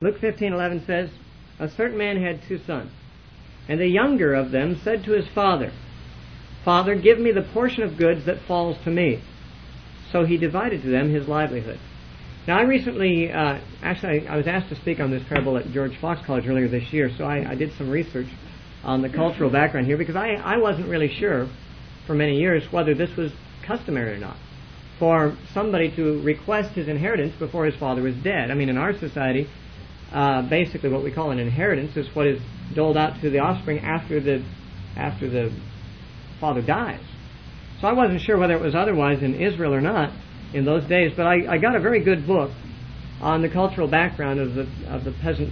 Luke 15:11 says, "A certain man had 2 sons, and the younger of them said to his father, 'Father, give me the portion of goods that falls to me.' So he divided to them his livelihood." Now, I recently, I was asked to speak on this parable at George Fox College earlier this year, so I did some research on the cultural background here, because I wasn't really sure for many years whether this was customary or not, for somebody to request his inheritance before his father was dead. I mean, in our society, basically what we call an inheritance is what is doled out to the offspring after the father dies. So I wasn't sure whether it was otherwise in Israel or not in those days, but I got a very good book on the cultural background of the peasant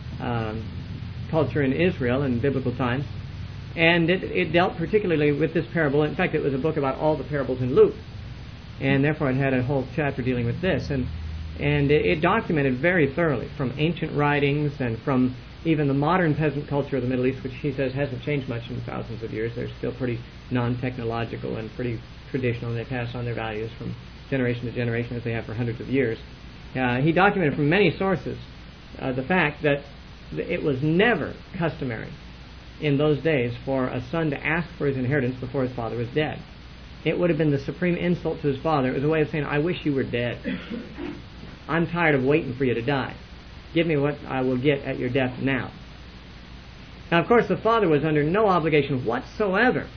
culture in Israel in biblical times, and it dealt particularly with this parable. In fact, it was a book about all the parables in Luke, and therefore it had a whole chapter dealing with this, and it documented very thoroughly from ancient writings and from even the modern peasant culture of the Middle East, which he says hasn't changed much in thousands of years. They're still pretty non-technological and pretty traditional, and they pass on their values from generation to generation as they have for hundreds of years. He documented from many sources the fact that it was never customary in those days for a son to ask for his inheritance before his father was dead. It would have been the supreme insult to his father. It was a way of saying, "I wish you were dead. I'm tired of waiting for you to die. Give me what I will get at your death now." Now, of course, the father was under no obligation whatsoever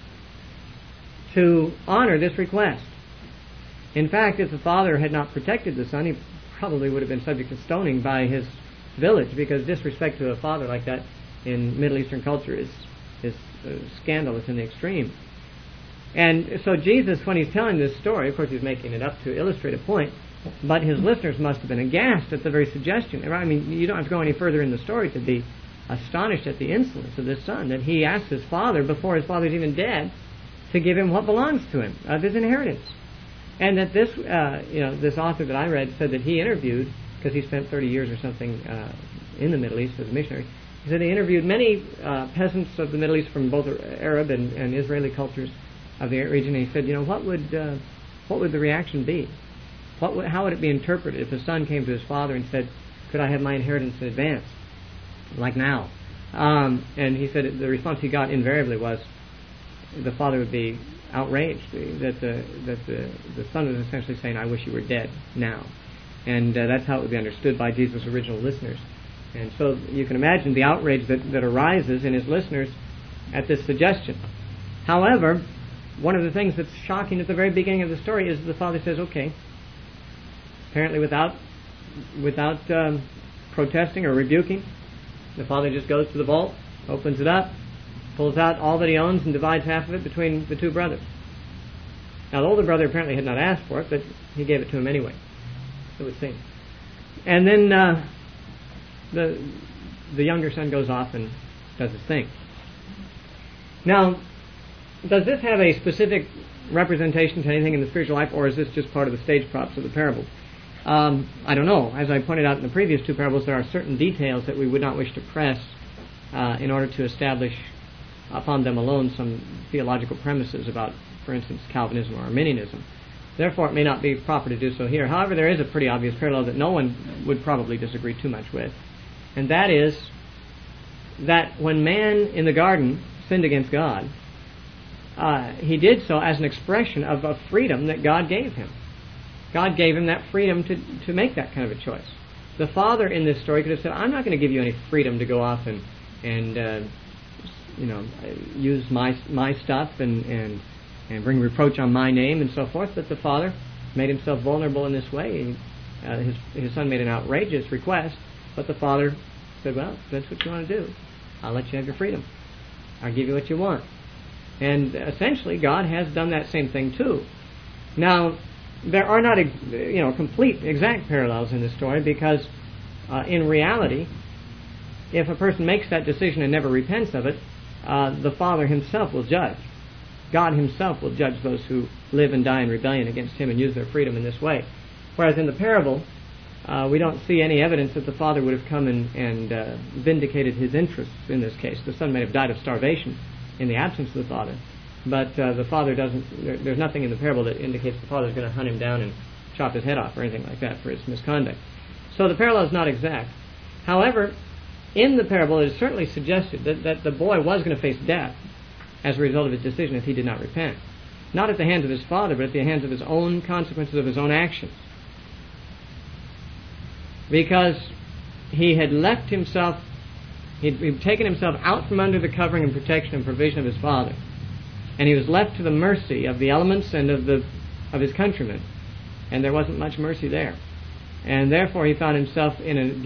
to honor this request. In fact, if the father had not protected the son, he probably would have been subject to stoning by his village, because disrespect to a father like that in Middle Eastern culture is scandalous in the extreme. And so Jesus, when he's telling this story, of course he's making it up to illustrate a point, but his listeners must have been aghast at the very suggestion. I mean, you don't have to go any further in the story to be astonished at the insolence of this son, that he asks his father, before his father's even dead, to give him what belongs to him, of his inheritance. And that this, this author that I read said that he interviewed, because he spent 30 years or something in the Middle East as a missionary, he said he interviewed many peasants of the Middle East from both Arab and Israeli cultures of the region, and he said, what would the reaction be? How would it be interpreted if a son came to his father and said, "Could I have my inheritance in advance, like now?" And he said the response he got invariably was the father would be outraged, that the son was essentially saying, "I wish you were dead now." And that's how it would be understood by Jesus' original listeners. And so you can imagine the outrage that arises in his listeners at this suggestion. However, one of the things that's shocking at the very beginning of the story is the father says, "Okay." Apparently without protesting or rebuking, the father just goes to the vault, opens it up, pulls out all that he owns, and divides half of it between the 2 brothers. Now, the older brother apparently had not asked for it, but he gave it to him anyway, it would seem. And then the younger son goes off and does his thing. Now, does this have a specific representation to anything in the spiritual life, or is this just part of the stage props of the parable? I don't know. As I pointed out in the previous 2 parables, there are certain details that we would not wish to press in order to establish upon them alone some theological premises about, for instance, Calvinism or Arminianism. Therefore, it may not be proper to do so here. However, there is a pretty obvious parallel that no one would probably disagree too much with, and that is that when man in the garden sinned against God, he did so as an expression of a freedom that God gave him. God gave him that freedom to make that kind of a choice. The father in this story could have said, "I'm not going to give you any freedom to go off and use my stuff and bring reproach on my name and so forth." But the father made himself vulnerable in this way. His son made an outrageous request, but the father said, "Well, if that's what you want to do, I'll let you have your freedom. I'll give you what you want." And essentially, God has done that same thing too. Now, there are not complete exact parallels in this story, because in reality, if a person makes that decision and never repents of it, the Father himself will judge. God himself will judge those who live and die in rebellion against him and use their freedom in this way. Whereas in the parable, we don't see any evidence that the father would have come and vindicated his interests in this case. The son may have died of starvation in the absence of the father, but the father doesn't. There's nothing in the parable that indicates the father's going to hunt him down and chop his head off or anything like that for his misconduct. So the parallel is not exact. However, in the parable it is certainly suggested that the boy was going to face death as a result of his decision if he did not repent. Not at the hands of his father, but at the hands of his own consequences of his own actions. Because he had left himself, he'd taken himself out from under the covering and protection and provision of his father, and he was left to the mercy of the elements and of his countrymen, and there wasn't much mercy there. And therefore he found himself in a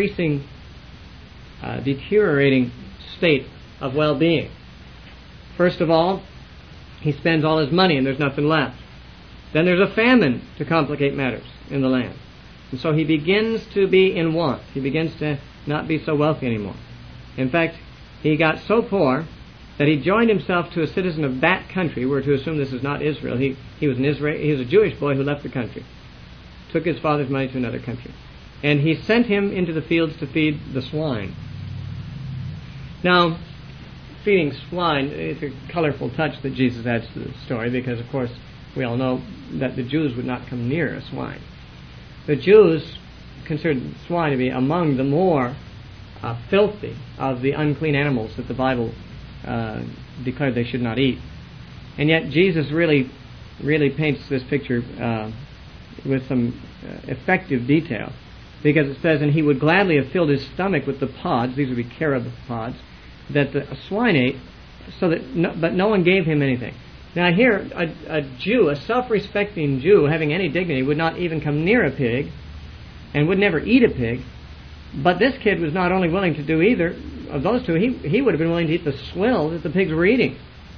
deteriorating state of well-being. First of all, he spends all his money and there's nothing left. Then there's a famine to complicate matters in the land. And so he begins to be in want. He begins to not be so wealthy anymore. In fact, he got so poor that he joined himself to a citizen of that country. We're to assume this is not Israel. He was a Jewish boy who left the country, took his father's money to another country, and he sent him into the fields to feed the swine. Now, feeding swine is a colorful touch that Jesus adds to the story, because of course we all know that the Jews would not come near a swine. The Jews considered swine to be among the more filthy of the unclean animals that the Bible declared they should not eat. And yet Jesus really paints this picture with some effective detail, because it says, and he would gladly have filled his stomach with the pods, these would be carob pods, that the swine ate, but no one gave him anything. Now here, a Jew, a self-respecting Jew having any dignity, would not even come near a pig and would never eat a pig. But this kid was not only willing to do either of those two, he would have been willing to eat the swill that the pigs were eating.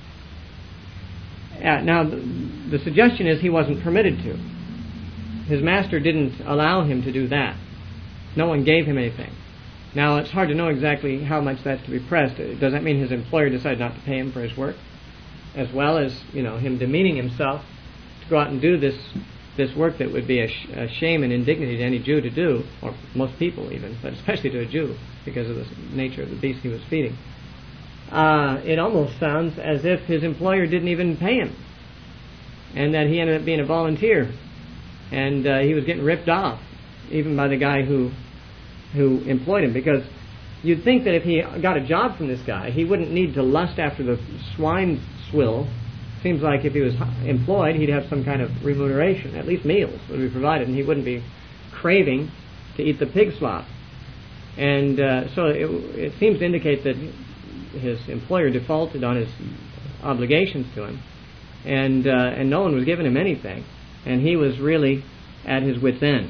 Now, the suggestion is he wasn't permitted to. His master didn't allow him to do that. No one gave him anything. Now, it's hard to know exactly how much that's to be pressed. Does that mean his employer decided not to pay him for his work? As well as, him demeaning himself to go out and do this work that would be a shame and indignity to any Jew to do, or most people even, but especially to a Jew, because of the nature of the beast he was feeding. It almost sounds as if his employer didn't even pay him, and that he ended up being a volunteer, and he was getting ripped off, even by the guy who employed him, because you'd think that if he got a job from this guy, he wouldn't need to lust after the swine swill. Seems like if he was employed, he'd have some kind of remuneration, at least meals would be provided, and he wouldn't be craving to eat the pig slop. And so it seems to indicate that his employer defaulted on his obligations to him, and no one was giving him anything, and he was really at his wit's end.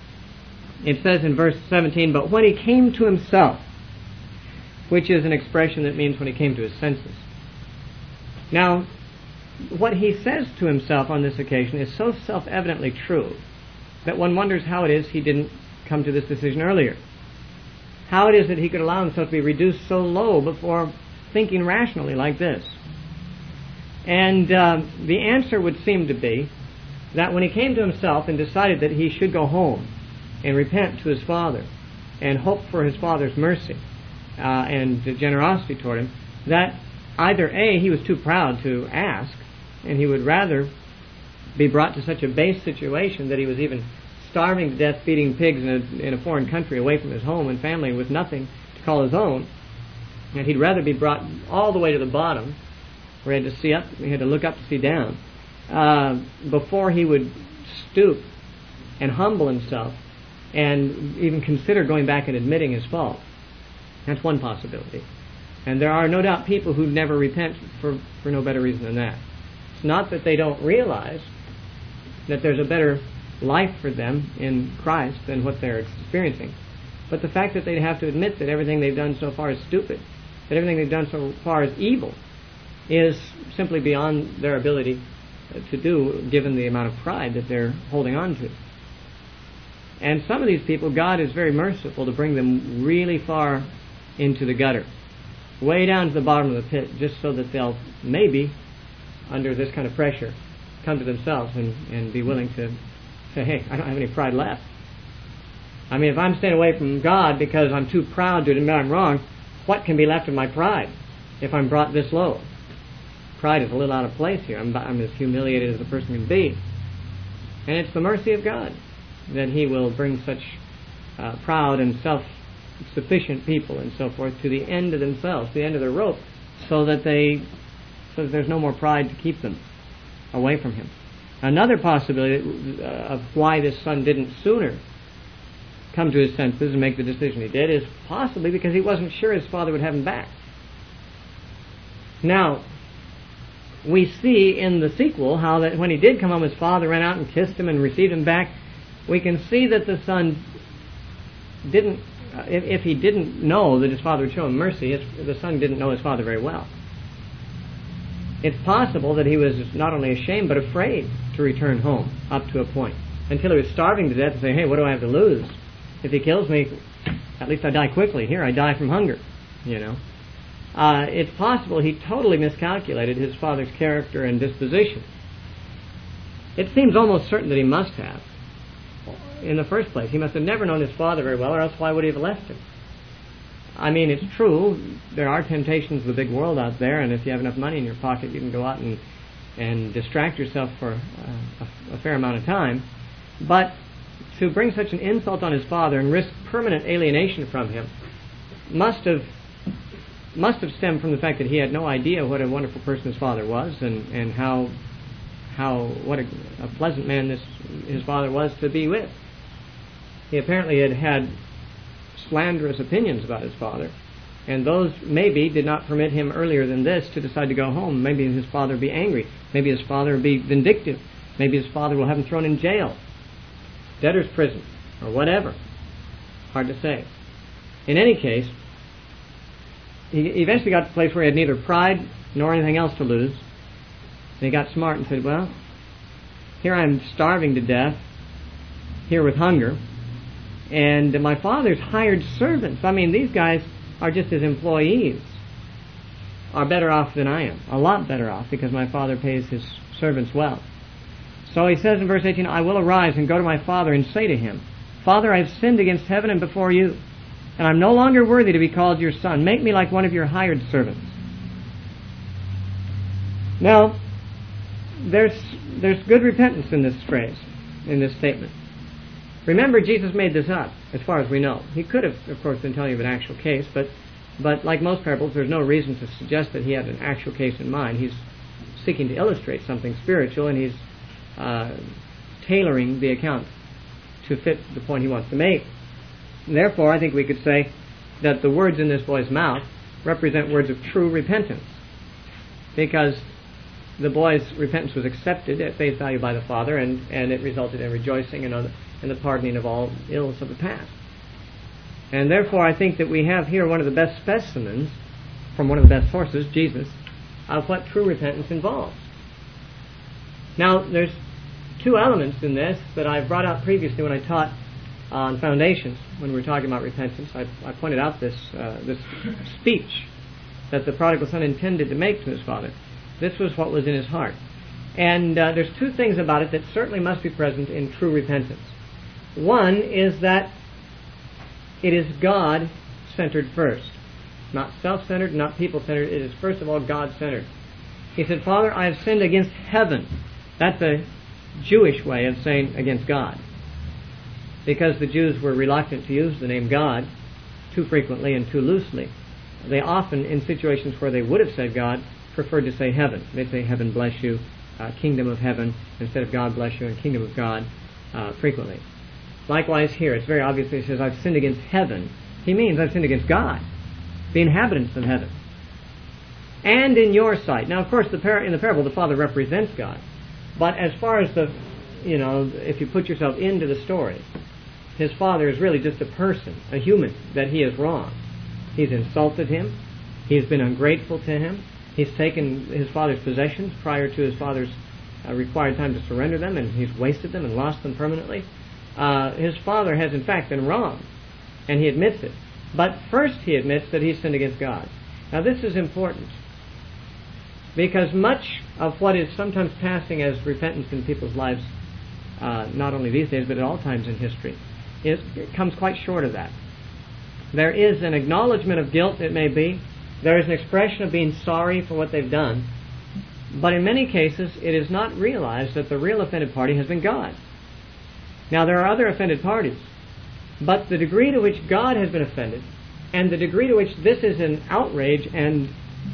It says in verse 17, but when he came to himself, which is an expression that means when he came to his senses. Now, what he says to himself on this occasion is so self-evidently true that one wonders how it is he didn't come to this decision earlier. How it is that he could allow himself to be reduced so low before thinking rationally like this. And the answer would seem to be that when he came to himself and decided that he should go home and repent to his father and hope for his father's mercy and generosity toward him, that either A, he was too proud to ask, and he would rather be brought to such a base situation that he was even starving to death feeding pigs in a foreign country away from his home and family with nothing to call his own, and he'd rather be brought all the way to the bottom where he had to look up to see down, before he would stoop and humble himself and even consider going back and admitting his fault. That's one possibility. And there are no doubt people who never repent for no better reason than that. It's not that they don't realize that there's a better life for them in Christ than what they're experiencing, but the fact that they have to admit that everything they've done so far is stupid, that everything they've done so far is evil, is simply beyond their ability to do, given the amount of pride that they're holding on to. And some of these people, God is very merciful to bring them really far into the gutter, way down to the bottom of the pit, just so that they'll maybe, under this kind of pressure, come to themselves and be willing to say, hey, I don't have any pride left. I mean, if I'm staying away from God because I'm too proud to admit I'm wrong, what can be left of my pride if I'm brought this low? Pride is a little out of place here. I'm as humiliated as a person can be. And it's the mercy of God that He will bring such proud and sufficient people and so forth to the end of themselves, the end of their rope, so that there's no more pride to keep them away from him. Another possibility of why this son didn't sooner come to his senses and make the decision he did is possibly because he wasn't sure his father would have him back. Now, we see in the sequel how that when he did come home, his father ran out and kissed him and received him back. We can see that the son didn't, if he didn't know that his father would show him mercy, the son didn't know his father very well. It's possible that he was not only ashamed but afraid to return home up to a point, until he was starving to death and say, hey, what do I have to lose? If he kills me, at least I die quickly. Here, I die from hunger, you know. It's possible he totally miscalculated his father's character and disposition. It seems almost certain that he must have. In the first place, he must have never known his father very well, or else why would he have left him? I mean, it's true, there are temptations of the big world out there, and if you have enough money in your pocket, you can go out and distract yourself for a fair amount of time. But to bring such an insult on his father and risk permanent alienation from him must have stemmed from the fact that he had no idea what a wonderful person his father was, and what a pleasant man his father was to be with. He apparently had slanderous opinions about his father, and those maybe did not permit him earlier than this to decide to go home. Maybe his father would be angry. Maybe his father would be vindictive. Maybe his father will have him thrown in jail, debtor's prison, or whatever. Hard to say. In any case, he eventually got to the place where he had neither pride nor anything else to lose. And he got smart and said, well, here I'm starving to death, here with hunger, and my father's hired servants, I mean, these guys are just his employees, are better off than I am, a lot better off, because my father pays his servants well. So he says in verse 18, I will arise and go to my father and say to him, Father, I have sinned against heaven and before you, and I'm no longer worthy to be called your son. Make me like one of your hired servants. Now, there's good repentance in this phrase, in this statement. Remember, Jesus made this up, as far as we know. He could have, of course, been telling you of an actual case, but like most parables, there's no reason to suggest that he had an actual case in mind. He's seeking to illustrate something spiritual, and he's tailoring the account to fit the point he wants to make. Therefore, I think we could say that the words in this boy's mouth represent words of true repentance, because the boy's repentance was accepted at face value by the father, and it resulted in rejoicing and the pardoning of all ills of the past. And therefore, I think that we have here one of the best specimens, from one of the best sources, Jesus, of what true repentance involves. Now, there's two elements in this that I've brought out previously when I taught on foundations, when we were talking about repentance. I pointed out this speech that the prodigal son intended to make to his father. This was what was in his heart. And there's two things about it that certainly must be present in true repentance. One is that it is God-centered first. Not self-centered, not people-centered. It is first of all God-centered. He said, Father, I have sinned against heaven. That's a Jewish way of saying against God, because the Jews were reluctant to use the name God too frequently and too loosely. They often, in situations where they would have said God, preferred to say heaven. They'd say heaven bless you, kingdom of heaven, instead of God bless you and kingdom of God frequently. Likewise here, it's very obvious he says, I've sinned against heaven. He means I've sinned against God, the inhabitants of heaven. And in your sight. Now, of course, in the parable, the father represents God. But as far as if you put yourself into the story, his father is really just a person, a human, that he has wronged. He's insulted him. He's been ungrateful to him. He's taken his father's possessions prior to his father's required time to surrender them, and he's wasted them and lost them permanently. His father has, in fact, been wrong, and he admits it. But first he admits that he's sinned against God. Now, this is important, because much of what is sometimes passing as repentance in people's lives, not only these days, but at all times in history, it comes quite short of that. There is an acknowledgement of guilt, it may be. There is an expression of being sorry for what they've done. But in many cases, it is not realized that the real offended party has been God. Now, there are other offended parties, But the degree to which God has been offended, and the degree to which this is an outrage and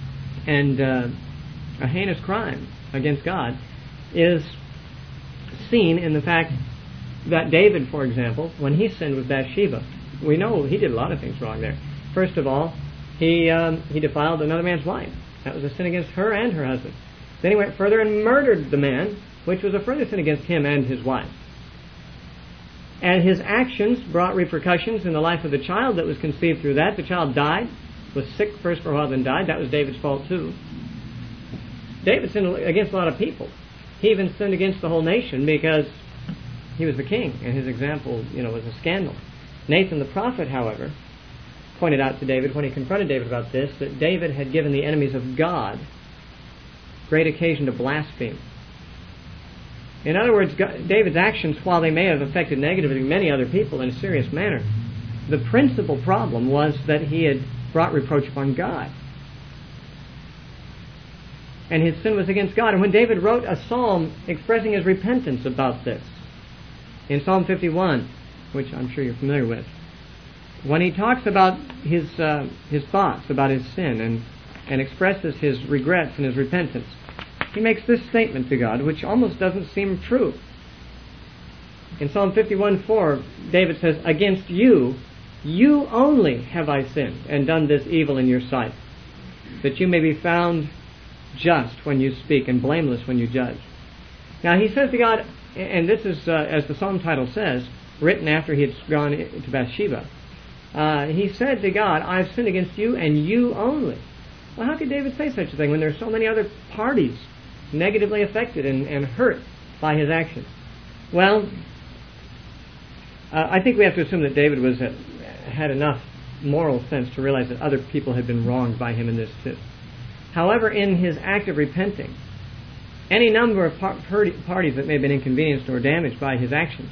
a heinous crime against God, is seen in the fact that David, for example, when he sinned with Bathsheba, we know he did a lot of things wrong there. First of all, he defiled another man's wife. That was a sin against her and her husband. Then he went further and murdered the man, which was a further sin against him and his wife. And his actions brought repercussions in the life of the child that was conceived through that. The child died, was sick first for a while, then died. That was David's fault too. David sinned against a lot of people. He even sinned against the whole nation because he was the king, and his example, was a scandal. Nathan the prophet, however, pointed out to David when he confronted David about this, that David had given the enemies of God great occasion to blaspheme. In other words, David's actions, while they may have affected negatively many other people in a serious manner, the principal problem was that he had brought reproach upon God. And his sin was against God. And when David wrote a psalm expressing his repentance about this, in Psalm 51, which I'm sure you're familiar with, when he talks about his thoughts about his sin and expresses his regrets and his repentance, he makes this statement to God, which almost doesn't seem true. In Psalm 51:4, David says, "Against you, you only have I sinned, and done this evil in your sight, that you may be found just when you speak, and blameless when you judge." Now he says to God, and this is, as the psalm title says, written after he had gone to Bathsheba, he said to God, "I've sinned against you, and you only." Well, how could David say such a thing when there are so many other parties negatively affected and hurt by his actions? Well, I think we have to assume that David had enough moral sense to realize that other people had been wronged by him in this too. However, in his act of repenting, any number of parties that may have been inconvenienced or damaged by his actions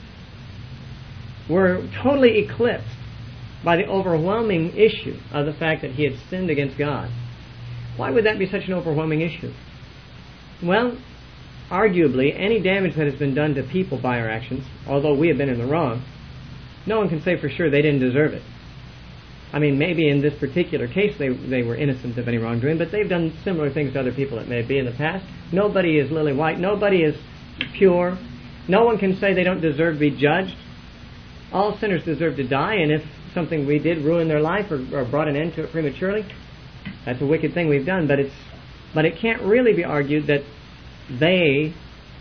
were totally eclipsed by the overwhelming issue of the fact that he had sinned against God. Why would that be such an overwhelming issue? Well, arguably, any damage that has been done to people by our actions, although we have been in the wrong, no one can say for sure they didn't deserve it. I mean, maybe in this particular case they were innocent of any wrongdoing, but they've done similar things to other people, it may be, in the past. Nobody is lily white. Nobody is pure. No one can say they don't deserve to be judged. All sinners deserve to die, and if something we did ruined their life or brought an end to it prematurely, that's a wicked thing we've done. But it can't really be argued that they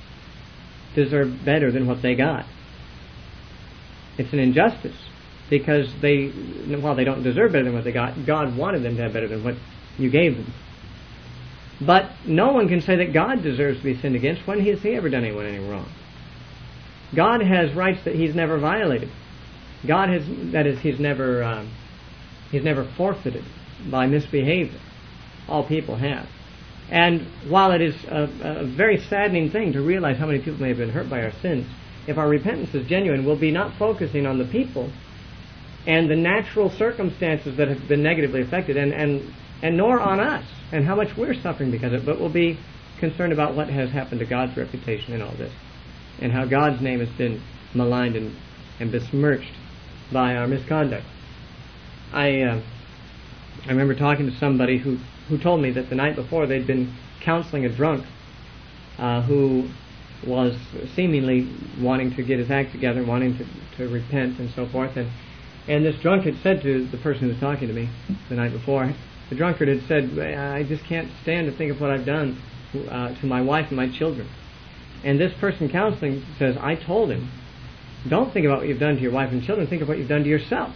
deserve better than what they got. It's an injustice, because while they don't deserve better than what they got, God wanted them to have better than what you gave them. But no one can say that God deserves to be sinned against. When has he ever done anyone any wrong? God has rights that he's never violated. God has, that is, he's never forfeited by misbehavior. All people have. And while it is a very saddening thing to realize how many people may have been hurt by our sins, if our repentance is genuine, we'll be not focusing on the people and the natural circumstances that have been negatively affected, and nor on us and how much we're suffering because of it, but we'll be concerned about what has happened to God's reputation in all this, and how God's name has been maligned and besmirched by our misconduct. I remember talking to somebody who told me that the night before they'd been counseling a drunk who was seemingly wanting to get his act together, wanting to repent and so forth, and this drunkard said to the person who was talking to me the night before, the drunkard had said, "I just can't stand to think of what I've done to my wife and my children." And this person counseling says, I told him, don't think about what you've done to your wife and children, think of what you've done to yourself.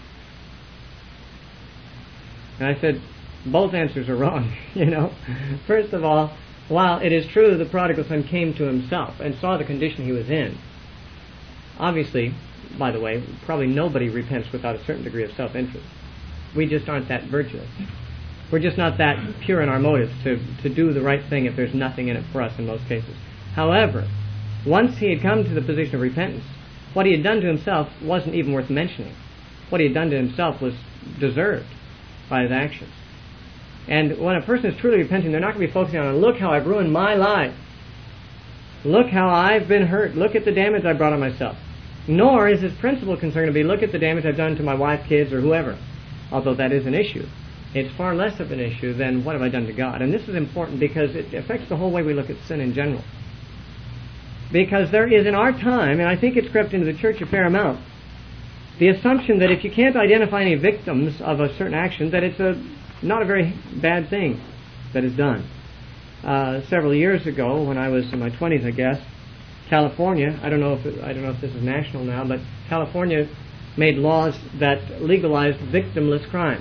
And I said, both answers are wrong, First of all, while it is true the prodigal son came to himself and saw the condition he was in, obviously, by the way, probably nobody repents without a certain degree of self-interest. We just aren't that virtuous. We're just not that pure in our motives to do the right thing if there's nothing in it for us in most cases. However, once he had come to the position of repentance, what he had done to himself wasn't even worth mentioning. What he had done to himself was deserved by his actions. And when a person is truly repenting, they're not going to be focusing on, look how I've ruined my life. Look how I've been hurt. Look at the damage I brought on myself. Nor is his principal concern to be, look at the damage I've done to my wife, kids, or whoever. Although that is an issue. It's far less of an issue than what have I done to God. And this is important because it affects the whole way we look at sin in general. Because there is in our time, and I think it's crept into the church a fair amount, the assumption that if you can't identify any victims of a certain action, that it's not a very bad thing that is done. Several years ago, when I was in my 20s, I guess, California, I don't know if this is national now, but California made laws that legalized victimless crime.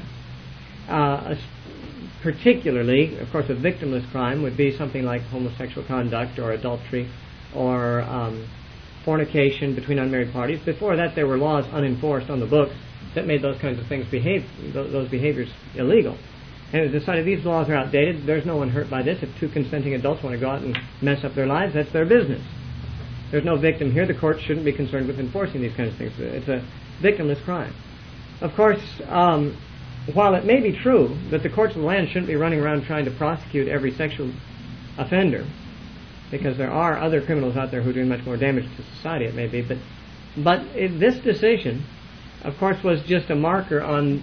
Particularly, of course, a victimless crime would be something like homosexual conduct or adultery or fornication between unmarried parties. Before that, there were laws unenforced on the books that made those kinds of things those behaviors illegal. And it was decided these laws are outdated. There's no one hurt by this. If two consenting adults want to go out and mess up their lives, that's their business. There's no victim here. The court shouldn't be concerned with enforcing these kinds of things. It's a victimless crime. Of course, while it may be true that the courts of the land shouldn't be running around trying to prosecute every sexual offender, because there are other criminals out there who are doing much more damage to society, it may be, but this decision, of course, was just a marker on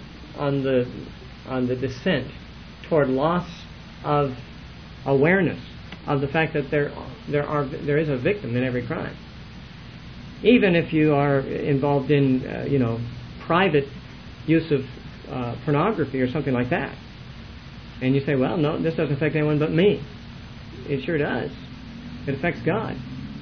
the descent toward loss of awareness of the fact that there is a victim in every crime. Even if you are involved in private use of pornography or something like that, and you say, well, no, this doesn't affect anyone but me. It sure does. It affects God.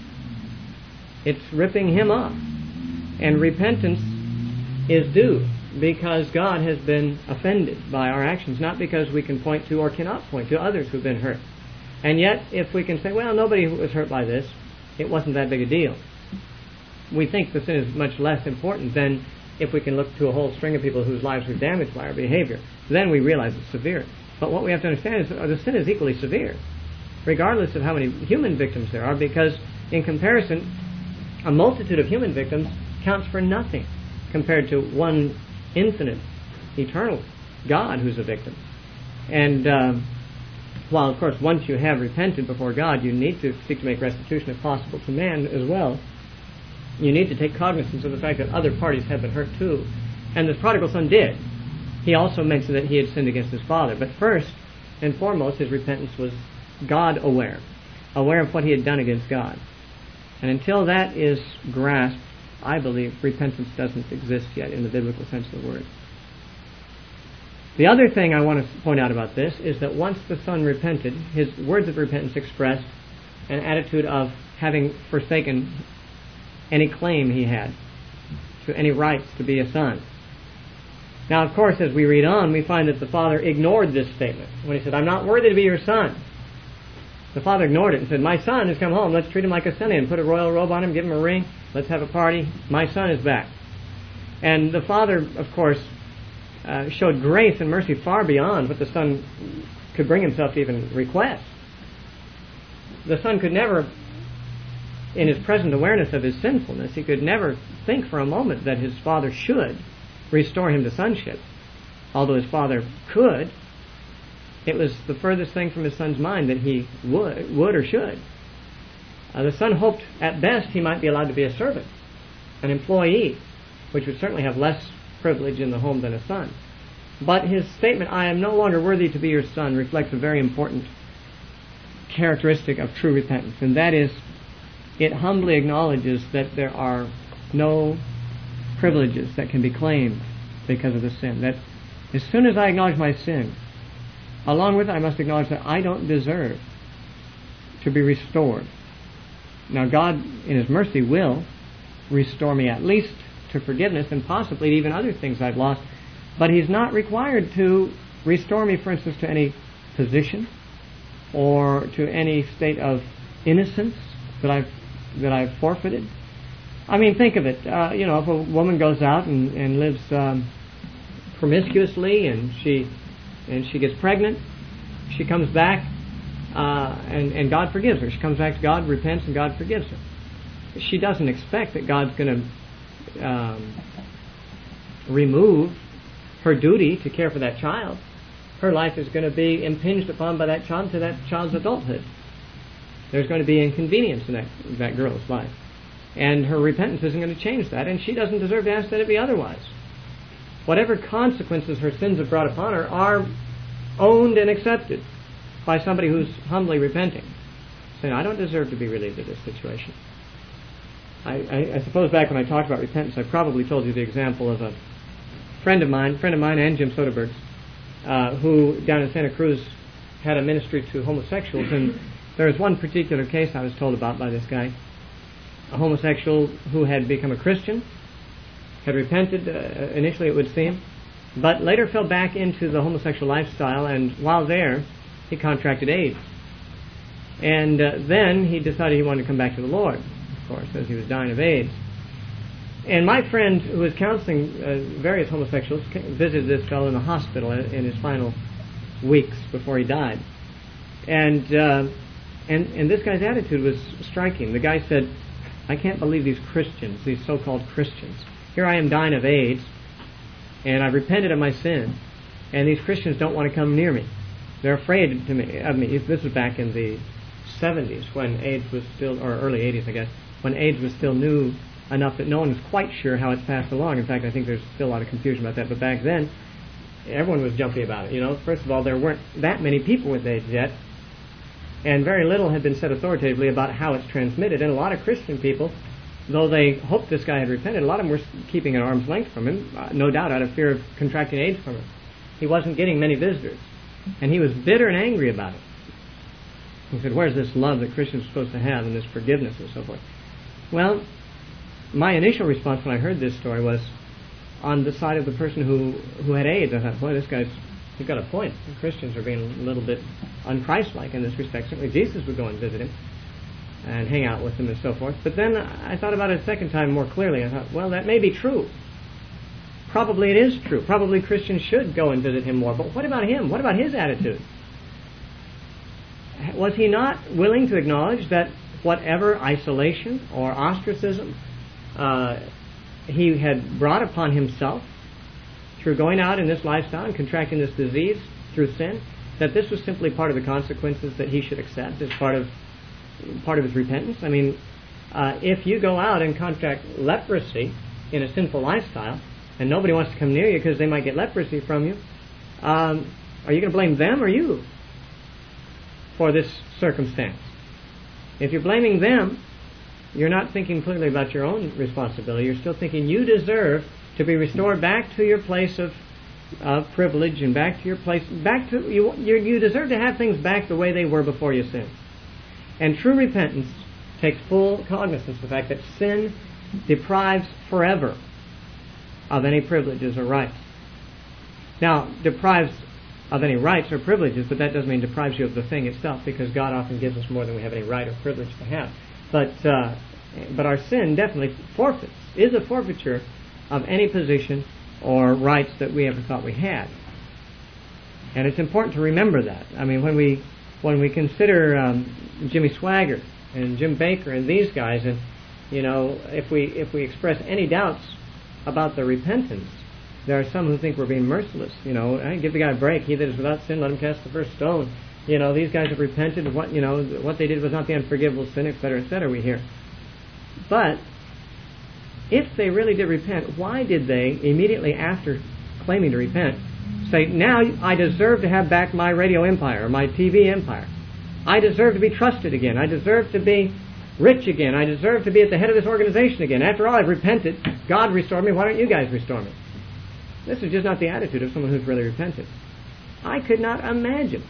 It's ripping Him off. And repentance is due because God has been offended by our actions, not because we can point to or cannot point to others who've been hurt. And yet, if we can say, well, nobody was hurt by this, it wasn't that big a deal, we think the sin is much less important than if we can look to a whole string of people whose lives were damaged by our behavior. Then we realize it's severe. But what we have to understand is the sin is equally severe, regardless of how many human victims there are, because in comparison, a multitude of human victims counts for nothing compared to one infinite, eternal God who's a victim. And while, of course, once you have repented before God, you need to seek to make restitution if possible to man as well. You need to take cognizance of the fact that other parties have been hurt too. And the prodigal son did. He also mentioned that he had sinned against his father. But first and foremost, his repentance was God-aware, aware of what he had done against God. And until that is grasped, I believe repentance doesn't exist yet in the biblical sense of the word. The other thing I want to point out about this is that once the son repented, his words of repentance expressed an attitude of having forsaken any claim he had to any rights to be a son. Now, of course, as we read on, we find that the father ignored this statement. When he said, I'm not worthy to be your son, the father ignored it and said, my son has come home. Let's treat him like a son and put a royal robe on him, give him a ring. Let's have a party. My son is back. And the father, of course, showed grace and mercy far beyond what the son could bring himself to even request. The son could never, in his present awareness of his sinfulness, he could never think for a moment that his father should restore him to sonship. Although his father could, it was the furthest thing from his son's mind that he would or should. The son hoped at best he might be allowed to be a servant, an employee, which would certainly have less privilege in the home than a son. But his statement, I am no longer worthy to be your son, reflects a very important characteristic of true repentance, and that is, it humbly acknowledges that there are no privileges that can be claimed because of the sin. That as soon as I acknowledge my sin, along with it I must acknowledge that I don't deserve to be restored. Now God, in His mercy, will restore me at least to forgiveness and possibly even other things I've lost, but He's not required to restore me, for instance, to any position or to any state of innocence that I've forfeited. I mean, think of it. If a woman goes out and lives promiscuously and she gets pregnant, she comes back and God forgives her. She comes back to God, repents, and God forgives her. She doesn't expect that God's going to remove her duty to care for that child. Her life is going to be impinged upon by that child to that child's adulthood. There's going to be inconvenience in that girl's life. And her repentance isn't going to change that, and she doesn't deserve to ask that it be otherwise. Whatever consequences her sins have brought upon her are owned and accepted by somebody who's humbly repenting, saying, I don't deserve to be relieved of this situation. I suppose back when I talked about repentance, I probably told you the example of a friend of mine and Jim Soderbergh's, who down in Santa Cruz had a ministry to homosexuals, and there was one particular case I was told about by this guy, a homosexual who had become a Christian, had repented initially, it would seem, but later fell back into the homosexual lifestyle, and while there, he contracted AIDS. And then he decided he wanted to come back to the Lord, of course, as he was dying of AIDS. And my friend, who was counseling various homosexuals, visited this fellow in the hospital in his final weeks before he died. And this guy's attitude was striking. The guy said, I can't believe these Christians, these so-called Christians. Here I am dying of AIDS, and I've repented of my sin, and these Christians don't want to come near me. They're afraid of me. This was back in the 70s when AIDS was still, or early 80s, I guess, when AIDS was still new enough that no one was quite sure how it's passed along. In fact, I think there's still a lot of confusion about that. But back then, everyone was jumpy about it. You know, first of all, there weren't that many people with AIDS yet, and very little had been said authoritatively about how it's transmitted. And a lot of Christian people, though they hoped this guy had repented, a lot of them were keeping an arm's length from him, no doubt out of fear of contracting AIDS from him. He wasn't getting many visitors, and he was bitter and angry about it. He said, where's this love that Christians are supposed to have and this forgiveness and so forth? Well, my initial response when I heard this story was on the side of the person who had AIDS. I thought, boy, he's got a point. The Christians are being a little bit un-Christ-like in this respect. Certainly Jesus would go and visit him and hang out with him and so forth. But then I thought about it a second time more clearly. I thought, well, that may be true. Probably it is true. Probably Christians should go and visit him more. But what about him? What about his attitude? Was he not willing to acknowledge that whatever isolation or ostracism he had brought upon himself through going out in this lifestyle and contracting this disease through sin, that this was simply part of the consequences that he should accept as part of his repentance? I mean, if you go out and contract leprosy in a sinful lifestyle, and nobody wants to come near you because they might get leprosy from you, are you going to blame them or you for this circumstance? If you're blaming them, you're not thinking clearly about your own responsibility. You're still thinking you deserve to be restored back to your place of privilege and back to your place, you deserve to have things back the way they were before you sinned. And true repentance takes full cognizance of the fact that sin deprives forever of any privileges or rights. Now, deprives of any rights or privileges, but that doesn't mean deprives you of the thing itself, because God often gives us more than we have any right or privilege to have. But our sin definitely is a forfeiture of any position or rights that we ever thought we had. And it's important to remember that. I mean, when we consider Jimmy Swaggart and Jim Baker and these guys, and you know, if we express any doubts about their repentance, there are some who think we're being merciless. You know, hey, give the guy a break. He that is without sin, let him cast the first stone. You know, these guys have repented of what they did was not the unforgivable sin, etc., we hear. But if they really did repent, why did they, immediately after claiming to repent, say, now I deserve to have back my radio empire, or my TV empire. I deserve to be trusted again. I deserve to be rich again. I deserve to be at the head of this organization again. After all, I've repented. God restored me. Why don't you guys restore me? This is just not the attitude of someone who's really repented. I could not imagine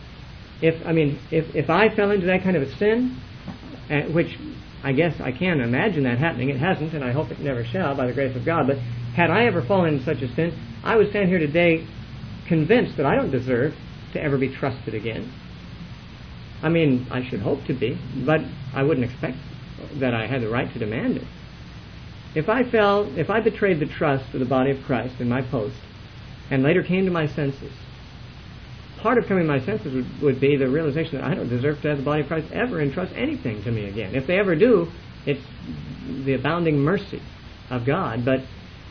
if I fell into that kind of a sin, which I guess I can imagine that happening. It hasn't, and I hope it never shall by the grace of God. But had I ever fallen into such a sin, I would stand here today convinced that I don't deserve to ever be trusted again. I mean, I should hope to be, but I wouldn't expect that I had the right to demand it. If I betrayed the trust of the body of Christ in my post, and later came to my senses, part of coming to my senses would be the realization that I don't deserve to have the body of Christ ever entrust anything to me again. If they ever do, it's the abounding mercy of God, but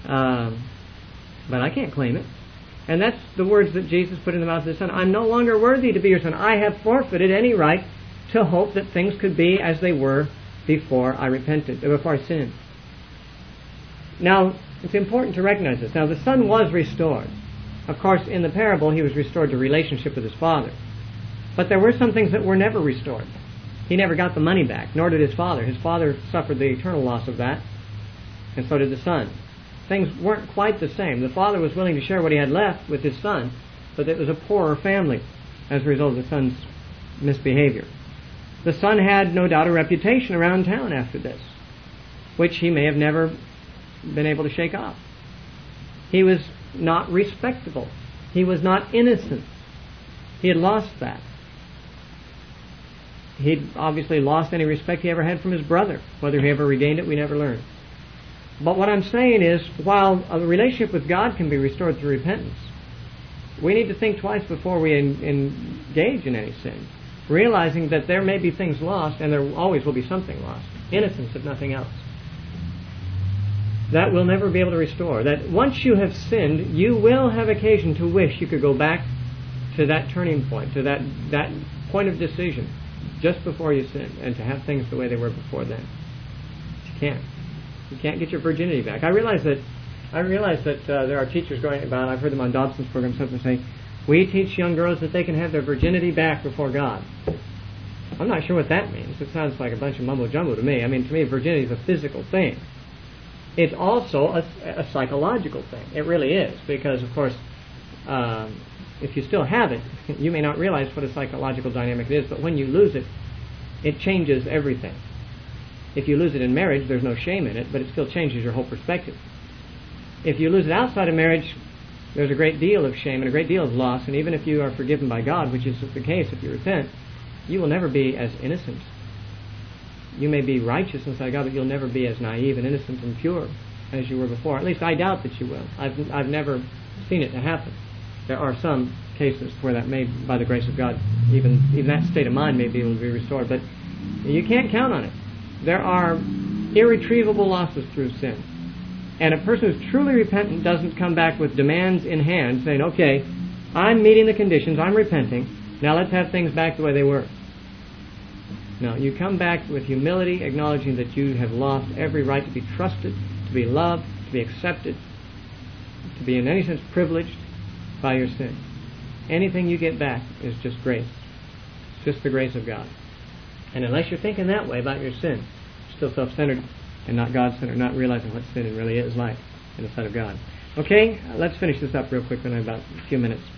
I can't claim it. And that's the words that Jesus put in the mouth of his Son. I'm no longer worthy to be your son. I have forfeited any right to hope that things could be as they were before I sinned. Now, it's important to recognize this. Now, the son was restored. Of course, in the parable, he was restored to relationship with his father. But there were some things that were never restored. He never got the money back, nor did his father. His father suffered the eternal loss of that, and so did the son. Things weren't quite the same. The father was willing to share what he had left with his son, but it was a poorer family as a result of the son's misbehavior. The son had no doubt a reputation around town after this, which he may have never been able to shake off. He was not respectable. He was not innocent. He had lost that. He'd obviously lost any respect he ever had from his brother. Whether he ever regained it, we never learned. But what I'm saying is, while a relationship with God can be restored through repentance, we need to think twice before we engage in any sin, realizing that there may be things lost, and there always will be something lost. Innocence, if nothing else. That we'll never be able to restore. That once you have sinned, you will have occasion to wish you could go back to that turning point, to that point of decision, just before you sinned, and to have things the way they were before then. But you can't. You can't get your virginity back. I realize that there are teachers going about, I've heard them on Dobson's program, something saying, we teach young girls that they can have their virginity back before God. I'm not sure what that means. It sounds like a bunch of mumbo-jumbo to me. I mean, to me, virginity is a physical thing. It's also a psychological thing. It really is, because, of course, if you still have it, you may not realize what a psychological dynamic it is, but when you lose it, it changes everything. If you lose it in marriage, there's no shame in it, but it still changes your whole perspective. If you lose it outside of marriage, there's a great deal of shame and a great deal of loss, and even if you are forgiven by God, which is the case if you repent, you will never be as innocent. You may be righteous inside God, but you'll never be as naive and innocent and pure as you were before. At least I doubt that you will. I've never seen it to happen. There are some cases where that may, by the grace of God, even that state of mind may be able to be restored, but you can't count on it. There are irretrievable losses through sin. And a person who's truly repentant doesn't come back with demands in hand saying, okay, I'm meeting the conditions, I'm repenting, now let's have things back the way they were. No, you come back with humility, acknowledging that you have lost every right to be trusted, to be loved, to be accepted, to be in any sense privileged by your sin. Anything you get back is just grace. It's just the grace of God. And unless you're thinking that way about your sin, you're still self-centered and not God-centered, not realizing what sin really is like in the sight of God. Okay, let's finish this up real quick in about a few minutes.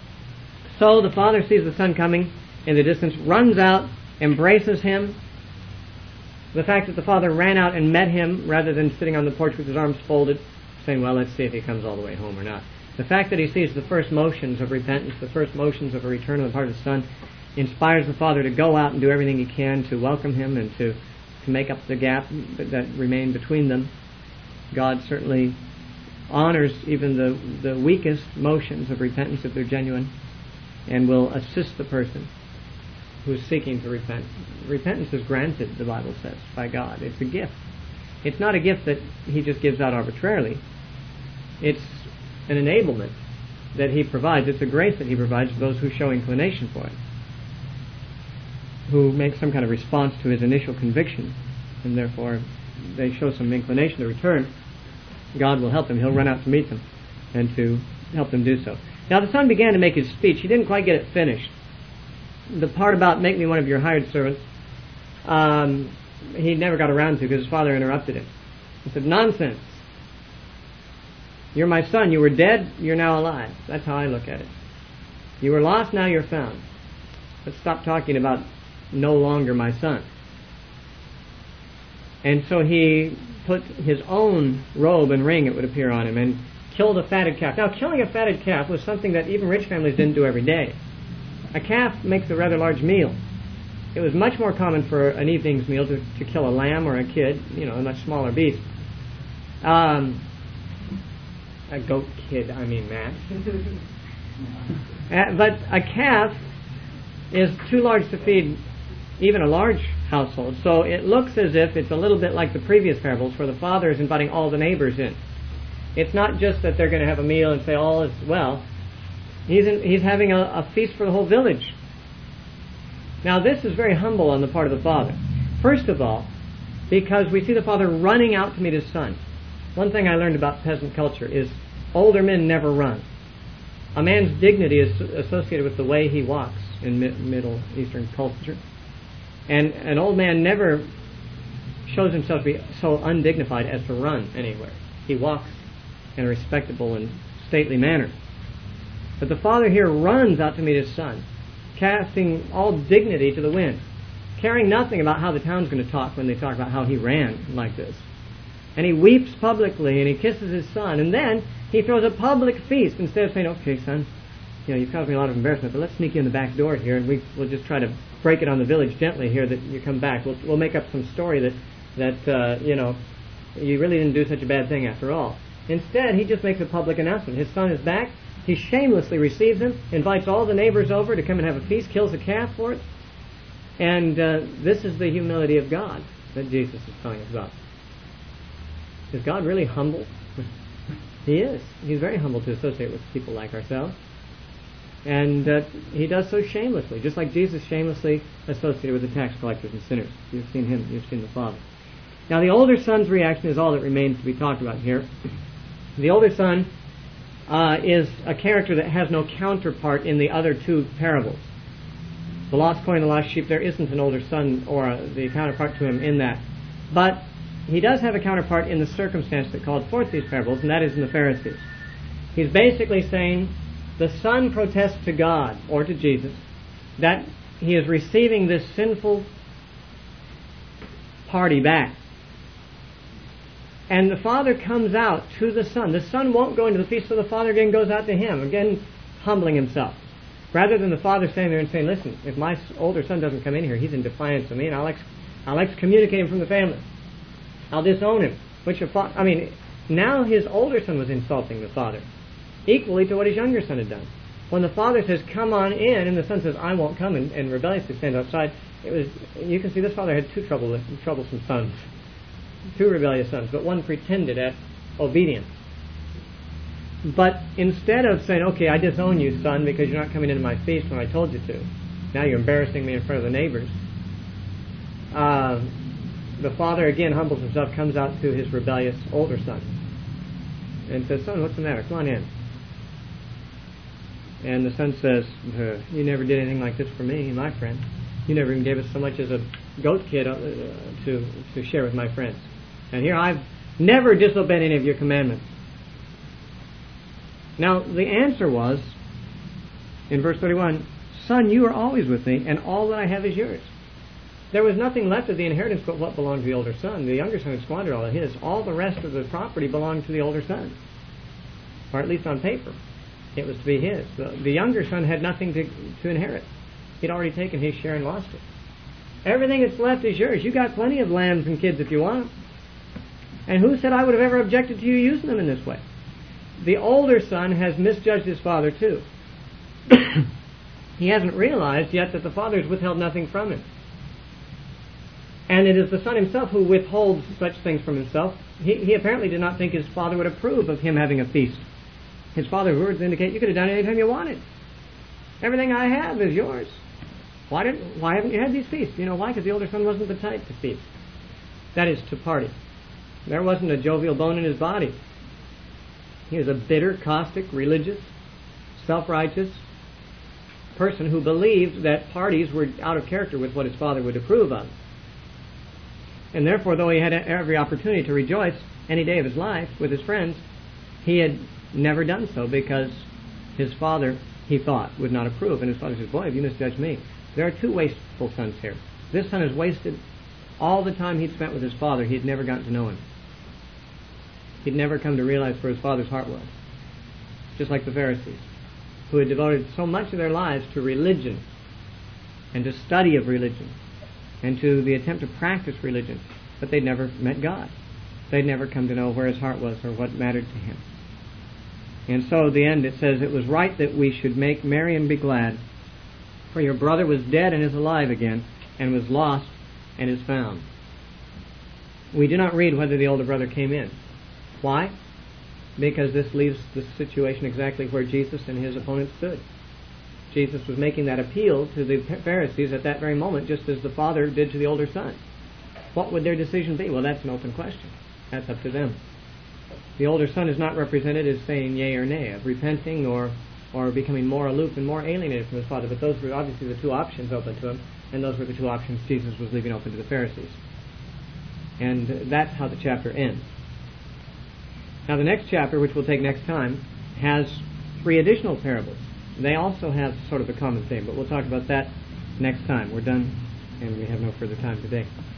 So the father sees the son coming in the distance, runs out, embraces him. The fact that the father ran out and met him rather than sitting on the porch with his arms folded, saying, well, let's see if he comes all the way home or not. The fact that he sees the first motions of repentance, the first motions of a return on the part of the son, inspires the father to go out and do everything he can to welcome him and to make up the gap that remained between them. God certainly honors even the weakest motions of repentance if they're genuine, and will assist the person who's seeking to repent. Repentance is granted, the Bible says, by God. It's a gift. It's not a gift that he just gives out arbitrarily. It's an enablement that he provides. It's a grace that he provides to those who show inclination for it, who make some kind of response to his initial conviction, and therefore they show some inclination to return. God will help them. He'll run out to meet them and to help them do so. Now the son began to make his speech. He didn't quite get it finished. The part about make me one of your hired servants, he never got around to because his father interrupted him. He said, nonsense. You're my son. You were dead. You're now alive. That's how I look at it. You were lost. Now you're found. Let's stop talking about no longer my son. And so he put his own robe and ring, it would appear, on him and killed a fatted calf. Now, killing a fatted calf was something that even rich families didn't do every day. A calf makes a rather large meal. It was much more common for an evening's meal to kill a lamb or a kid, a much smaller beast. A goat kid, Matt. But a calf is too large to feed even a large household. So it looks as if it's a little bit like the previous parables where the father is inviting all the neighbors in. It's not just that they're going to have a meal and say all is well. He's having a feast for the whole village. Now this is very humble on the part of the father. First of all, because we see the father running out to meet his son. One thing I learned about peasant culture is older men never run. A man's dignity is associated with the way he walks in Middle Eastern culture. And an old man never shows himself to be so undignified as to run anywhere. He walks in a respectable and stately manner. But the father here runs out to meet his son, casting all dignity to the wind, caring nothing about how the town's going to talk when they talk about how he ran like this. And he weeps publicly, and he kisses his son, and then he throws a public feast instead of saying, okay, son, you've caused me a lot of embarrassment, but let's sneak you in the back door here, and we'll just try to break it on the village gently here that you come back. We'll make up some story that you really didn't do such a bad thing after all. Instead, he just makes a public announcement. His son is back. He shamelessly receives him, invites all the neighbors over to come and have a feast, kills a calf for it. And this is the humility of God that Jesus is telling us about. Is God really humble? He is. He's very humble to associate with people like ourselves. And he does so shamelessly, just like Jesus shamelessly associated with the tax collectors and sinners. You've seen him, you've seen the Father. Now the older son's reaction is all that remains to be talked about here. The older son is a character that has no counterpart in the other two parables. The lost coin and the lost sheep, there isn't an older son or the counterpart to him in that. But he does have a counterpart in the circumstance that called forth these parables, and that is in the Pharisees. He's basically saying the son protests to God or to Jesus that he is receiving this sinful party back. And the father comes out to the son. The son won't go into the feast, so the father again goes out to him, again humbling himself. Rather than the father standing there and saying, listen, if my older son doesn't come in here, he's in defiance of me, and I'll excommunicate him from the family. I'll disown him. Now his older son was insulting the father, equally to what his younger son had done. When the father says, come on in, and the son says, I won't come, and rebelliously stands outside, you can see this father had two troublesome sons. Two rebellious sons, but one pretended at obedience. But instead of saying, okay, I disown you, son, because you're not coming into my feast when I told you to, now you're embarrassing me in front of the neighbors, the father again humbles himself, comes out to his rebellious older son, and says, son, what's the matter? Come on in. And the son says, you never did anything like this for me, my friend. You never even gave us so much as a goat kid to share with my friends. And here I've never disobeyed any of your commandments. Now, the answer was, in verse 31, son, you are always with me, and all that I have is yours. There was nothing left of the inheritance but what belonged to the older son. The younger son had squandered all of his. All the rest of the property belonged to the older son. Or at least on paper. It was to be his. The younger son had nothing to inherit. He'd already taken his share and lost it. Everything that's left is yours. You got plenty of lambs and kids if you want them. And who said I would have ever objected to you using them in this way? The older son has misjudged his father too. He hasn't realized yet that the father has withheld nothing from him. And it is the son himself who withholds such things from himself. He apparently did not think his father would approve of him having a feast. His father's words indicate you could have done it any time you wanted. Everything I have is yours. Why haven't you had these feasts? You know why? Because the older son wasn't the type to feast. That is, to party. There wasn't a jovial bone in his body. He was a bitter, caustic, religious, self-righteous person who believed that parties were out of character with what his father would approve of. And therefore, though he had every opportunity to rejoice any day of his life with his friends, he had never done so because his father, he thought, would not approve. And his father says, boy, have you misjudged me. There are two wasteful sons here. This son has wasted all the time he'd spent with his father. He had never gotten to know him. He'd never come to realize where his father's heart was. Just like the Pharisees, who had devoted so much of their lives to religion and to study of religion and to the attempt to practice religion, but they'd never met God. They'd never come to know where his heart was or what mattered to him. And so at the end it says, it was right that we should make merry and be glad, for your brother was dead and is alive again, and was lost and is found. We do not read whether the older brother came in. Why? Because this leaves the situation exactly where Jesus and his opponents stood. Jesus was making that appeal to the Pharisees at that very moment, just as the father did to the older son. what would their decision be? Well, that's an open question. That's up to them. The older son is not represented as saying yea or nay, of repenting or becoming more aloof and more alienated from his father. But those were obviously the two options open to him, and those were the two options Jesus was leaving open to the Pharisees. And that's how the chapter ends. Now the next chapter, which we'll take next time, has 3 additional parables. They also have sort of a common theme, but we'll talk about that next time. We're done, and we have no further time today.